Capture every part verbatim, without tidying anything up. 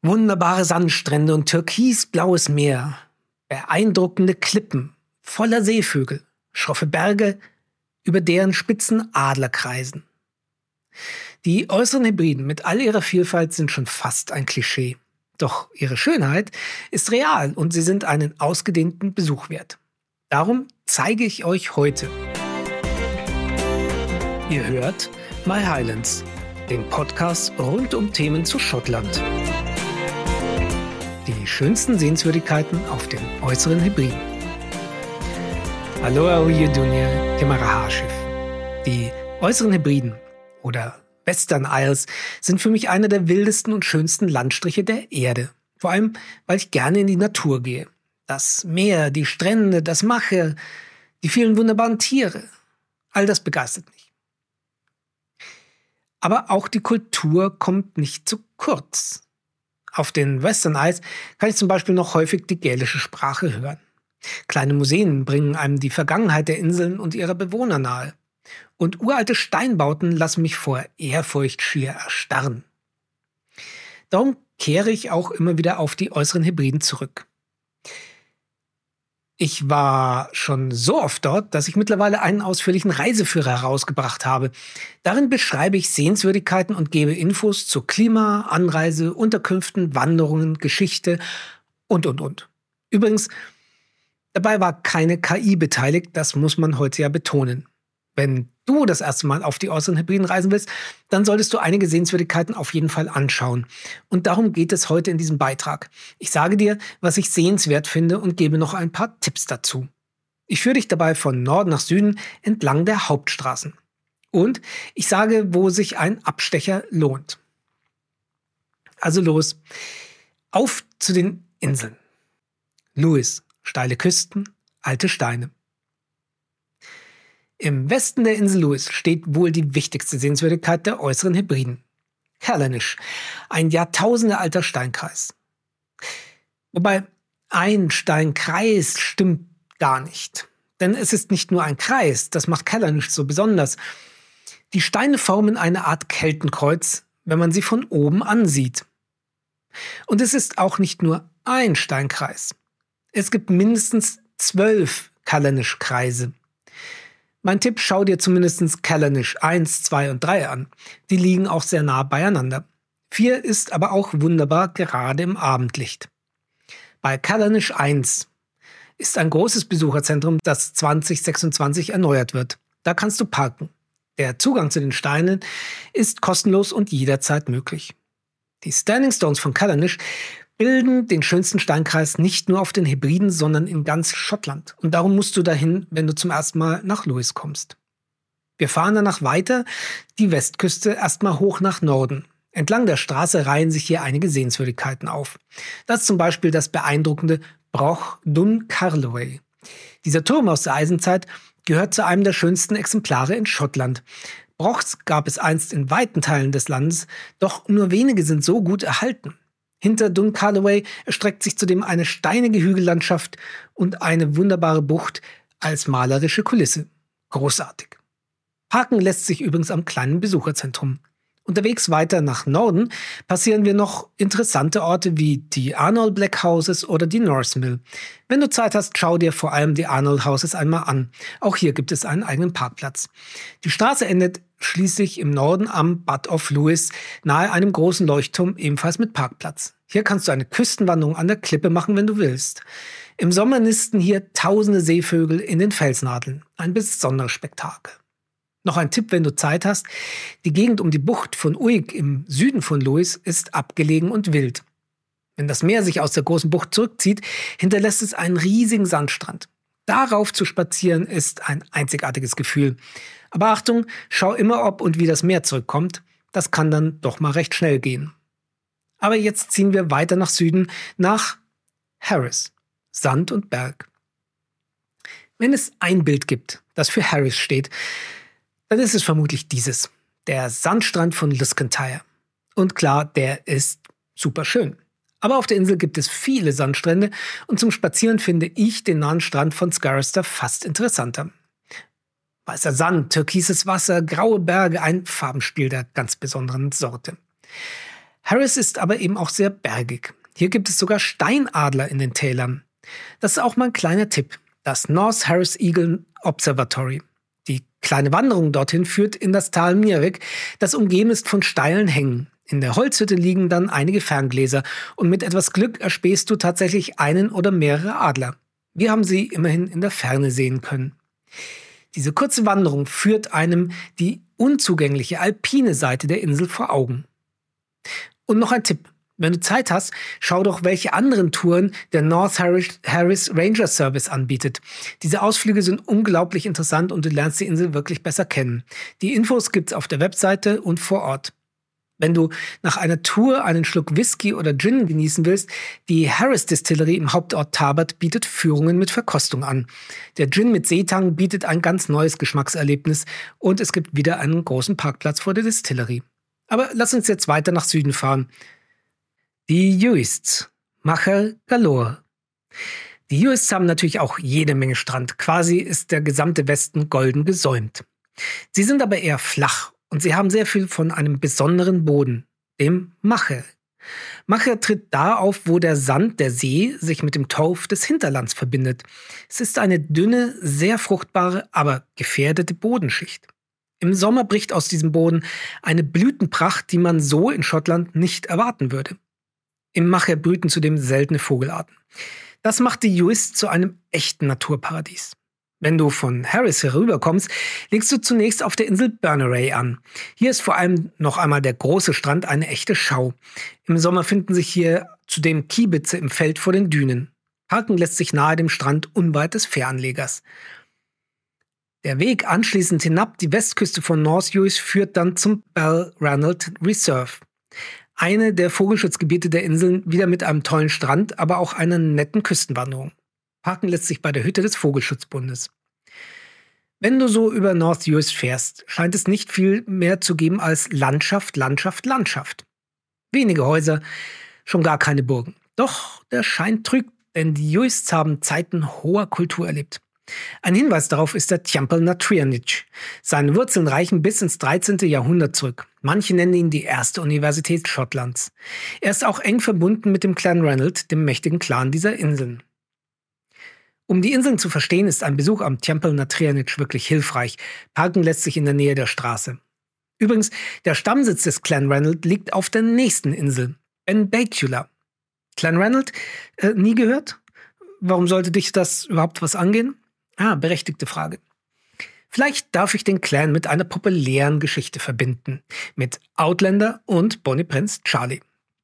Wunderbare Sandstrände und türkisblaues Meer, beeindruckende Klippen voller Seevögel, schroffe Berge, über deren Spitzen Adler kreisen. Die äußeren Hebriden mit all ihrer Vielfalt sind schon fast ein Klischee. Doch ihre Schönheit ist real und sie sind einen ausgedehnten Besuch wert. Darum zeige ich euch heute. Ihr hört My Highlands, den Podcast rund um Themen zu Schottland. Die schönsten Sehenswürdigkeiten auf den äußeren Hebriden. Hallo, how are you doing here? Kemarahaschiff. Die äußeren Hebriden oder Western Isles sind für mich einer der wildesten und schönsten Landstriche der Erde. Vor allem, weil ich gerne in die Natur gehe. Das Meer, die Strände, das Mache, die vielen wunderbaren Tiere. All das begeistert mich. Aber auch die Kultur kommt nicht zu kurz. Auf den Western Isles kann ich zum Beispiel noch häufig die gälische Sprache hören. Kleine Museen bringen einem die Vergangenheit der Inseln und ihrer Bewohner nahe. Und uralte Steinbauten lassen mich vor Ehrfurcht schier erstarren. Darum kehre ich auch immer wieder auf die äußeren Hebriden zurück. Ich war schon so oft dort, dass ich mittlerweile einen ausführlichen Reiseführer herausgebracht habe. Darin beschreibe ich Sehenswürdigkeiten und gebe Infos zu Klima, Anreise, Unterkünften, Wanderungen, Geschichte und, und, und. Übrigens, dabei war keine K I beteiligt, das muss man heute ja betonen. Wenn du das erste Mal auf die äußeren Hebriden reisen willst, dann solltest du einige Sehenswürdigkeiten auf jeden Fall anschauen. Und darum geht es heute in diesem Beitrag. Ich sage dir, was ich sehenswert finde und gebe noch ein paar Tipps dazu. Ich führe dich dabei von Norden nach Süden entlang der Hauptstraßen. Und ich sage, wo sich ein Abstecher lohnt. Also los, auf zu den Inseln. Lewis, steile Küsten, alte Steine. Im Westen der Insel Lewis steht wohl die wichtigste Sehenswürdigkeit der äußeren Hebriden. Callanish, ein jahrtausendealter Steinkreis. Wobei ein Steinkreis stimmt gar nicht. Denn es ist nicht nur ein Kreis, das macht Callanish so besonders. Die Steine formen eine Art Keltenkreuz, wenn man sie von oben ansieht. Und es ist auch nicht nur ein Steinkreis. Es gibt mindestens zwölf Callanish-Kreise. Mein Tipp, schau dir zumindest Callanish eins, zwei und drei an. Die liegen auch sehr nah beieinander. vier ist aber auch wunderbar, gerade im Abendlicht. Bei Callanish eins ist ein großes Besucherzentrum, das zwanzig sechsundzwanzig erneuert wird. Da kannst du parken. Der Zugang zu den Steinen ist kostenlos und jederzeit möglich. Die Standing Stones von Callanish bilden den schönsten Steinkreis nicht nur auf den Hebriden, sondern in ganz Schottland. Und darum musst du dahin, wenn du zum ersten Mal nach Lewis kommst. Wir fahren danach weiter, die Westküste erstmal hoch nach Norden. Entlang der Straße reihen sich hier einige Sehenswürdigkeiten auf. Das ist zum Beispiel das beeindruckende Broch Dún Carloway. Dieser Turm aus der Eisenzeit gehört zu einem der schönsten Exemplare in Schottland. Brochs gab es einst in weiten Teilen des Landes, doch nur wenige sind so gut erhalten. Hinter Dún Carloway erstreckt sich zudem eine steinige Hügellandschaft und eine wunderbare Bucht als malerische Kulisse. Großartig. Parken lässt sich übrigens am kleinen Besucherzentrum. Unterwegs weiter nach Norden passieren wir noch interessante Orte wie die Arnold Black Houses oder die North Mill. Wenn du Zeit hast, schau dir vor allem die Arnold Houses einmal an. Auch hier gibt es einen eigenen Parkplatz. Die Straße endet schließlich im Norden am Butt of Lewis, nahe einem großen Leuchtturm, ebenfalls mit Parkplatz. Hier kannst du eine Küstenwanderung an der Klippe machen, wenn du willst. Im Sommer nisten hier tausende Seevögel in den Felsnadeln. Ein besonderes Spektakel. Noch ein Tipp, wenn du Zeit hast. Die Gegend um die Bucht von Uig im Süden von Lewis ist abgelegen und wild. Wenn das Meer sich aus der großen Bucht zurückzieht, hinterlässt es einen riesigen Sandstrand. Darauf zu spazieren ist ein einzigartiges Gefühl. Aber Achtung, schau immer, ob und wie das Meer zurückkommt. Das kann dann doch mal recht schnell gehen. Aber jetzt ziehen wir weiter nach Süden, nach Harris, Sand und Berg. Wenn es ein Bild gibt, das für Harris steht, dann ist es vermutlich dieses, der Sandstrand von Liscontyre. Und klar, der ist super schön. Aber auf der Insel gibt es viele Sandstrände und zum Spazieren finde ich den nahen Strand von Scarrester fast interessanter. Weißer Sand, türkises Wasser, graue Berge, ein Farbenspiel der ganz besonderen Sorte. Harris ist aber eben auch sehr bergig. Hier gibt es sogar Steinadler in den Tälern. Das ist auch mal ein kleiner Tipp. Das North Harris Eagle Observatory. Die kleine Wanderung dorthin führt in das Tal Mirweg, das umgeben ist von steilen Hängen. In der Holzhütte liegen dann einige Ferngläser und mit etwas Glück erspähst du tatsächlich einen oder mehrere Adler. Wir haben sie immerhin in der Ferne sehen können. Diese kurze Wanderung führt einem die unzugängliche alpine Seite der Insel vor Augen. Und noch ein Tipp. Wenn du Zeit hast, schau doch, welche anderen Touren der North Harris, Harris Ranger Service anbietet. Diese Ausflüge sind unglaublich interessant und du lernst die Insel wirklich besser kennen. Die Infos gibt's auf der Webseite und vor Ort. Wenn du nach einer Tour einen Schluck Whisky oder Gin genießen willst, die Harris Distillery im Hauptort Tarbert bietet Führungen mit Verkostung an. Der Gin mit Seetang bietet ein ganz neues Geschmackserlebnis und es gibt wieder einen großen Parkplatz vor der Distillery. Aber lass uns jetzt weiter nach Süden fahren. Die Uists, Macher galore. Die Uists haben natürlich auch jede Menge Strand. Quasi ist der gesamte Westen golden gesäumt. Sie sind aber eher flach und sie haben sehr viel von einem besonderen Boden, dem Mache. Mache tritt da auf, wo der Sand der See sich mit dem Torf des Hinterlands verbindet. Es ist eine dünne, sehr fruchtbare, aber gefährdete Bodenschicht. Im Sommer bricht aus diesem Boden eine Blütenpracht, die man so in Schottland nicht erwarten würde. Im Mache brüten zudem seltene Vogelarten. Das macht die Uist zu einem echten Naturparadies. Wenn du von Harris herüberkommst, legst du zunächst auf der Insel Berneray an. Hier ist vor allem noch einmal der große Strand eine echte Schau. Im Sommer finden sich hier zudem Kiebitze im Feld vor den Dünen. Parken lässt sich nahe dem Strand unweit des Fähranlegers. Der Weg anschließend hinab die Westküste von North Uist führt dann zum Balranald Reserve. Eine der Vogelschutzgebiete der Inseln, wieder mit einem tollen Strand, aber auch einer netten Küstenwanderung. Parken lässt sich bei der Hütte des Vogelschutzbundes. Wenn du so über North Uist fährst, scheint es nicht viel mehr zu geben als Landschaft, Landschaft, Landschaft. Wenige Häuser, schon gar keine Burgen. Doch der Schein trügt, denn die Uists haben Zeiten hoher Kultur erlebt. Ein Hinweis darauf ist der Teampel na Trianich. Seine Wurzeln reichen bis ins dreizehnte Jahrhundert zurück. Manche nennen ihn die erste Universität Schottlands. Er ist auch eng verbunden mit dem Clan Ranald, dem mächtigen Clan dieser Inseln. Um die Inseln zu verstehen, ist ein Besuch am Teampel na Trianich wirklich hilfreich. Parken lässt sich in der Nähe der Straße. Übrigens, der Stammsitz des Clan Ranald liegt auf der nächsten Insel, Benbecula. Clan Ranald? Äh, nie gehört? Warum sollte dich das überhaupt was angehen? Ah, berechtigte Frage. Vielleicht darf ich den Clan mit einer populären Geschichte verbinden. Mit Outlander und Bonnie Prince Charlie.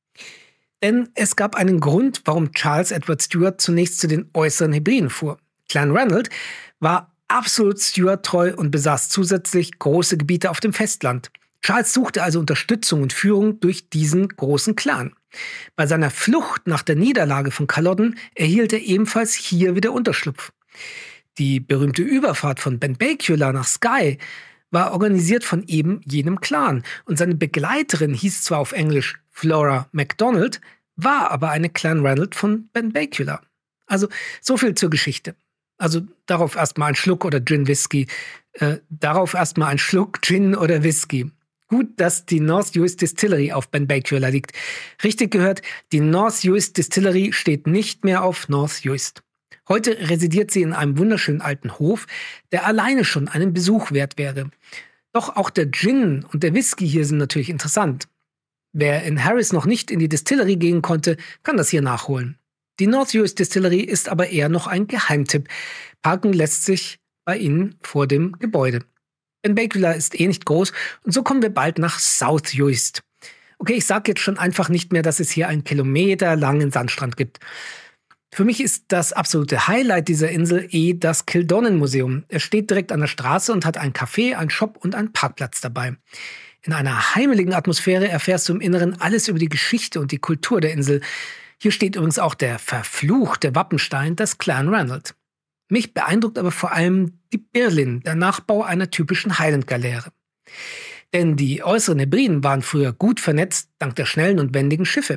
Denn es gab einen Grund, warum Charles Edward Stuart zunächst zu den äußeren Hebriden fuhr. Clan Ranald war absolut Stuart treu und besaß zusätzlich große Gebiete auf dem Festland. Charles suchte also Unterstützung und Führung durch diesen großen Clan. Bei seiner Flucht nach der Niederlage von Culloden erhielt er ebenfalls hier wieder Unterschlupf. Die berühmte Überfahrt von Benbecula nach Skye war organisiert von eben jenem Clan und seine Begleiterin hieß zwar auf Englisch Flora MacDonald, war aber eine Clan Ranald von Benbecula. Also so viel zur Geschichte. Also darauf erstmal ein Schluck oder Gin Whisky. Äh, darauf erstmal ein Schluck Gin oder Whisky. Gut, dass die North Uist Distillery auf Benbecula liegt. Richtig gehört, die North Uist Distillery steht nicht mehr auf North Uist. Heute residiert sie in einem wunderschönen alten Hof, der alleine schon einen Besuch wert wäre. Doch auch der Gin und der Whisky hier sind natürlich interessant. Wer in Harris noch nicht in die Distillery gehen konnte, kann das hier nachholen. Die North Uist Distillery ist aber eher noch ein Geheimtipp. Parken lässt sich bei ihnen vor dem Gebäude. Benbecula ist eh nicht groß und so kommen wir bald nach South Uist. Okay, ich sage jetzt schon einfach nicht mehr, dass es hier einen kilometerlangen Sandstrand gibt. Für mich ist das absolute Highlight dieser Insel eh das Kildonan Museum. Es steht direkt an der Straße und hat ein Café, einen Shop und einen Parkplatz dabei. In einer heimeligen Atmosphäre erfährst du im Inneren alles über die Geschichte und die Kultur der Insel. Hier steht übrigens auch der verfluchte Wappenstein des Clan Ranald. Mich beeindruckt aber vor allem die Birlin, der Nachbau einer typischen Highland-Galeere. Denn die äußeren Hebriden waren früher gut vernetzt, dank der schnellen und wendigen Schiffe.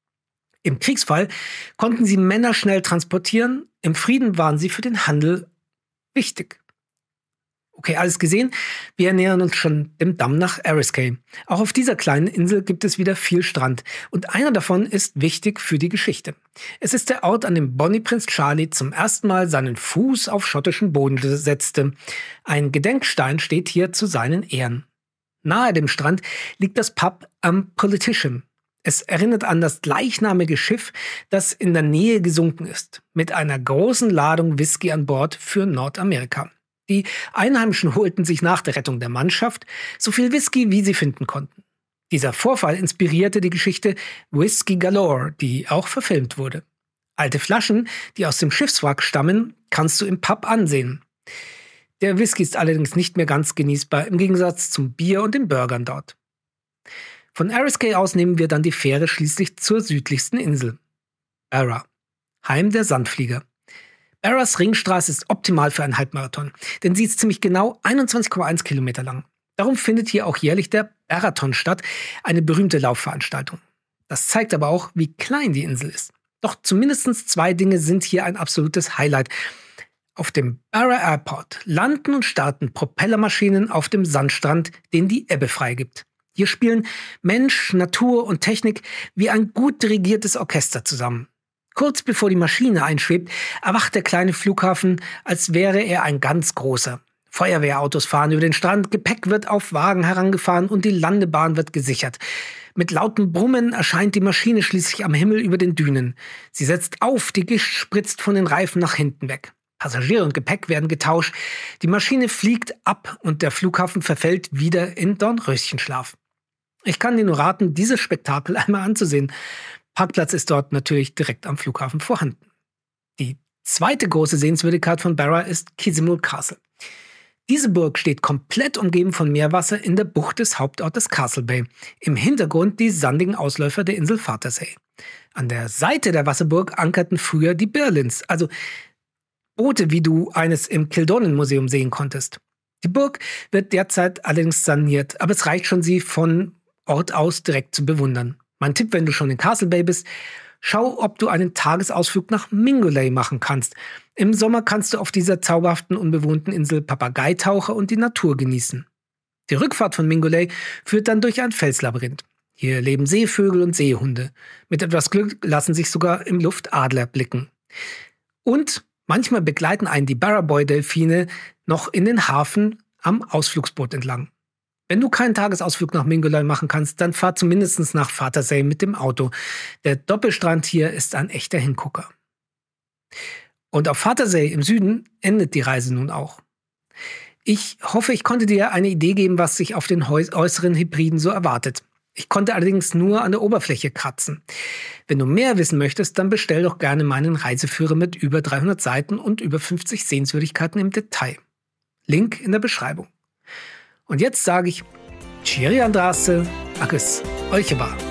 Im Kriegsfall konnten sie Männer schnell transportieren, im Frieden waren sie für den Handel wichtig. Okay, alles gesehen. Wir nähern uns schon dem Damm nach Eriskay. Auch auf dieser kleinen Insel gibt es wieder viel Strand. Und einer davon ist wichtig für die Geschichte. Es ist der Ort, an dem Bonnie Prinz Charlie zum ersten Mal seinen Fuß auf schottischen Boden setzte. Ein Gedenkstein steht hier zu seinen Ehren. Nahe dem Strand liegt das Pub am Politician. Es erinnert an das gleichnamige Schiff, das in der Nähe gesunken ist, mit einer großen Ladung Whisky an Bord für Nordamerika. Die Einheimischen holten sich nach der Rettung der Mannschaft so viel Whisky, wie sie finden konnten. Dieser Vorfall inspirierte die Geschichte Whisky Galore, die auch verfilmt wurde. Alte Flaschen, die aus dem Schiffswrack stammen, kannst du im Pub ansehen. Der Whisky ist allerdings nicht mehr ganz genießbar, im Gegensatz zum Bier und den Burgern dort. Von Eriskay aus nehmen wir dann die Fähre schließlich zur südlichsten Insel, Barra, Heim der Sandflieger. Barras Ringstraße ist optimal für einen Halbmarathon, denn sie ist ziemlich genau einundzwanzig Komma eins Kilometer lang. Darum findet hier auch jährlich der Barrathon statt, eine berühmte Laufveranstaltung. Das zeigt aber auch, wie klein die Insel ist. Doch zumindest zwei Dinge sind hier ein absolutes Highlight. Auf dem Barra Airport landen und starten Propellermaschinen auf dem Sandstrand, den die Ebbe freigibt. Hier spielen Mensch, Natur und Technik wie ein gut dirigiertes Orchester zusammen. Kurz bevor die Maschine einschwebt, erwacht der kleine Flughafen, als wäre er ein ganz großer. Feuerwehrautos fahren über den Strand, Gepäck wird auf Wagen herangefahren und die Landebahn wird gesichert. Mit lautem Brummen erscheint die Maschine schließlich am Himmel über den Dünen. Sie setzt auf, die Gischt spritzt von den Reifen nach hinten weg. Passagiere und Gepäck werden getauscht, die Maschine fliegt ab und der Flughafen verfällt wieder in Dornröschenschlaf. Ich kann dir nur raten, dieses Spektakel einmal anzusehen. Parkplatz ist dort natürlich direkt am Flughafen vorhanden. Die zweite große Sehenswürdigkeit von Barra ist Kisimul Castle. Diese Burg steht komplett umgeben von Meerwasser in der Bucht des Hauptortes Castle Bay. Im Hintergrund die sandigen Ausläufer der Insel Fartersay. An der Seite der Wasserburg ankerten früher die Birlins, also Boote, wie du eines im Kildonan-Museum sehen konntest. Die Burg wird derzeit allerdings saniert, aber es reicht schon, sie von Ort aus direkt zu bewundern. Mein Tipp, wenn du schon in Castle Bay bist, schau, ob du einen Tagesausflug nach Mingulay machen kannst. Im Sommer kannst du auf dieser zauberhaften, unbewohnten Insel Papageitaucher und die Natur genießen. Die Rückfahrt von Mingulay führt dann durch ein Felslabyrinth. Hier leben Seevögel und Seehunde. Mit etwas Glück lassen sich sogar im Luft Adler blicken. Und manchmal begleiten einen die Barraboy-Delfine noch in den Hafen am Ausflugsboot entlang. Wenn du keinen Tagesausflug nach Mingulay machen kannst, dann fahr zumindest nach Fartersay mit dem Auto. Der Doppelstrand hier ist ein echter Hingucker. Und auf Fartersay im Süden endet die Reise nun auch. Ich hoffe, ich konnte dir eine Idee geben, was sich auf den äußeren Hebriden so erwartet. Ich konnte allerdings nur an der Oberfläche kratzen. Wenn du mehr wissen möchtest, dann bestell doch gerne meinen Reiseführer mit über dreihundert Seiten und über fünfzig Sehenswürdigkeiten im Detail. Link in der Beschreibung. Und jetzt sage ich, Cheerio Andraste, Akis, Olcheba.